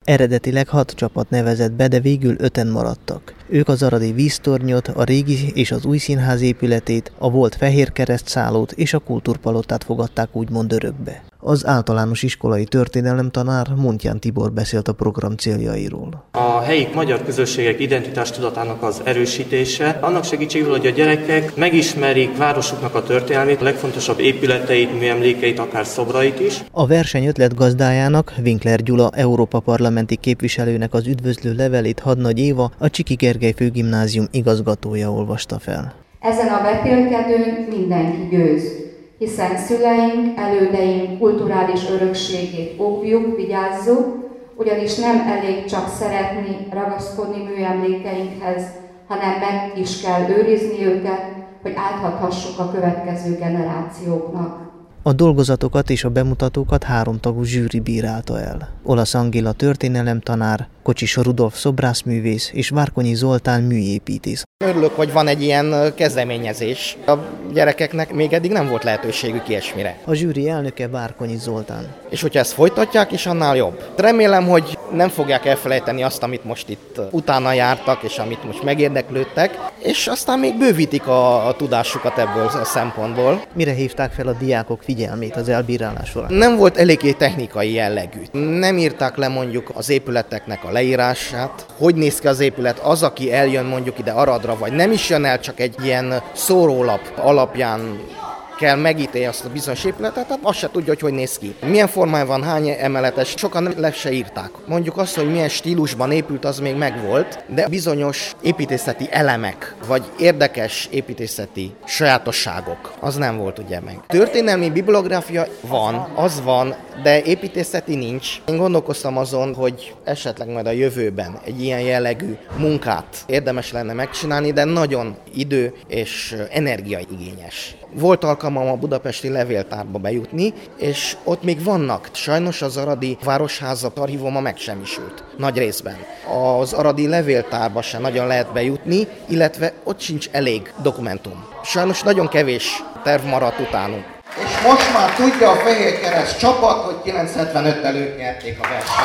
Eredetileg 6 csapat nevezett be, de végül 5-en maradtak. Ők az aradi víztornyot, a régi és az új színház épületét, a volt Fehér Keresztszállót és a Kultúrpalotát fogadták úgymond örökbe. Az általános iskolai történelemtanár Muntján Tibor beszélt a program céljairól. A helyi magyar közösségek identitástudatának az erősítése, annak segítségével, hogy a gyerekek megismerik városuknak a történelmét, a legfontosabb épületeit, műemlékeit, akár szobrait is. A verseny ötletgazdájának, Winkler Gyula Európa parlamenti képviselőnek az üdvözlő levelét Hadnagy Éva, a Csiki Gergely Főgimnázium igazgatója olvasta fel. Ezen a vetélkedőn mindenki győz, hiszen szüleink, elődeink kulturális örökségét óvjuk, vigyázzuk, ugyanis nem elég csak szeretni, ragaszkodni műemlékeinkhez, hanem meg is kell őrizni őket, hogy átadhassuk a következő generációknak. A dolgozatokat és a bemutatókat 3 tagú zsűri bírálta el. Olasz Angéla történelemtanár, Kocsis Rudolf szobrászművész és Várkonyi Zoltán műépítész. Örülök, hogy van egy ilyen kezdeményezés. A gyerekeknek még eddig nem volt lehetőségük ilyesmire. A zsűri elnöke Várkonyi Zoltán. És hogyha ezt folytatják, is annál jobb. Remélem, hogy nem fogják elfelejteni azt, amit most itt utána jártak, és amit most megérdeklődtek, és aztán még bővítik a tudásukat ebből a szempontból. Mire hívták fel a diákok figyelmét az elbírálás során? Nem volt eléggé technikai jellegű. Nem írták le mondjuk az épületeknek a leírását, hogy néz ki az épület, az, aki eljön mondjuk ide Aradra, vagy nem is jön el, csak egy ilyen szórólap alapján kell megítélni azt a bizonyos épületet, tehát azt se tudja, hogy néz ki. Milyen formája van, hány emeletes, sokan le se írták. Mondjuk azt, hogy milyen stílusban épült, az még megvolt, de bizonyos építészeti elemek, vagy érdekes építészeti sajátosságok, az nem volt ugye meg. Történelmi bibliográfia van, de építészeti nincs. Én gondolkoztam azon, hogy esetleg majd a jövőben egy ilyen jellegű munkát érdemes lenne megcsinálni, de nagyon idő és energiaigényes. Volt alkalmam a budapesti levéltárba bejutni, és ott még vannak. Sajnos az aradi városháza archívuma megsemmisült, nagy részben. Az aradi levéltárba sem nagyon lehet bejutni, illetve ott sincs elég dokumentum. Sajnos nagyon kevés terv maradt utánunk. És most már tudja a Fehér Kereszt csapat, hogy 975-tel ők nyerték a versenyt.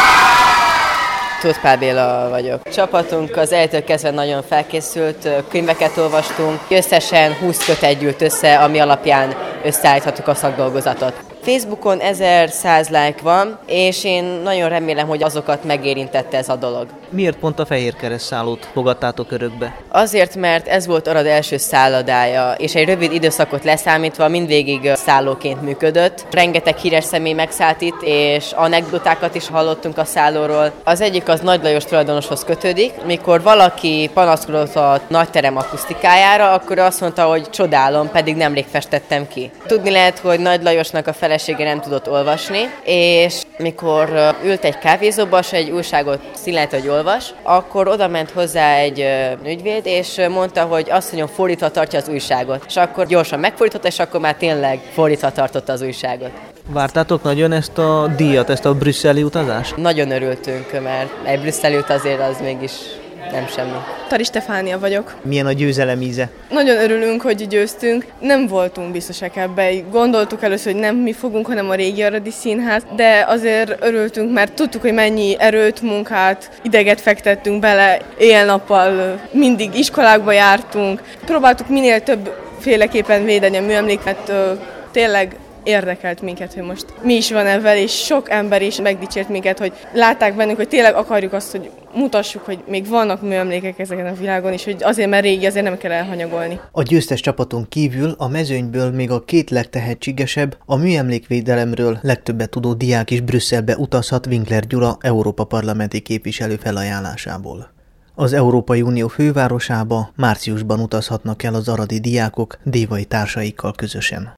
Tóth Pál Béla vagyok. Csapatunk az elejétől kezdve nagyon felkészült, könyveket olvastunk. Összesen 20 kötet gyűlt össze, ami alapján összeállíthattuk a szakdolgozatot. Facebookon 1100 like van, és én nagyon remélem, hogy azokat megérintette ez a dolog. Miért pont a Fehér Keresztszállót fogadtátok örökbe? Azért, mert ez volt Arad első szállodája, és egy rövid időszakot leszámítva mindvégig szállóként működött. Rengeteg híres személy megszállt itt, és anekdotákat is hallottunk a szállóról. Az egyik az Nagy Lajos tulajdonoshoz kötődik. Mikor valaki panaszkodott a nagyterem akusztikájára, akkor azt mondta, hogy csodálom, pedig nemrég festettem ki. Tudni lehet, hogy Nagy Lajosnak a felesége nem tudott olvasni, és mikor ült egy kávézóba, és egy újságot színlelt, hogy olvas, akkor oda ment hozzá egy ügyvéd, és mondta, hogy asszonyom fordítva tartja az újságot. És akkor gyorsan megfordította, és akkor már tényleg fordítva tartotta az újságot. Vártátok nagyon ezt a díjat, ezt a brüsszeli utazást? Nagyon örültünk, mert egy brüsszeli út azért az mégis nem semmi. Tari Stefánia vagyok. Milyen a győzelem íze? Nagyon örülünk, hogy győztünk. Nem voltunk biztosak ebben. Gondoltuk először, hogy nem mi fogunk, hanem a régi aradi színház, de azért örültünk, mert tudtuk, hogy mennyi erőt, munkát, ideget fektettünk bele. Éjjel-nappal mindig iskolákba jártunk. Próbáltuk minél többféleképpen védeni a műemléket. Tényleg érdekelt minket, hogy most mi is van ebben, és sok ember is megdicsért minket, hogy látták bennünk, hogy tényleg akarjuk azt, hogy mutassuk, hogy még vannak műemlékek ezeken a világon, és hogy azért, mert régi, azért nem kell elhanyagolni. A győztes csapaton kívül a mezőnyből még a 2 legtehetségesebb, a műemlékvédelemről legtöbbet tudó diák is Brüsszelbe utazhat Winkler Gyula Európa parlamenti képviselő felajánlásából. Az Európai Unió fővárosába márciusban utazhatnak el az aradi diákok dévai társaikkal közösen.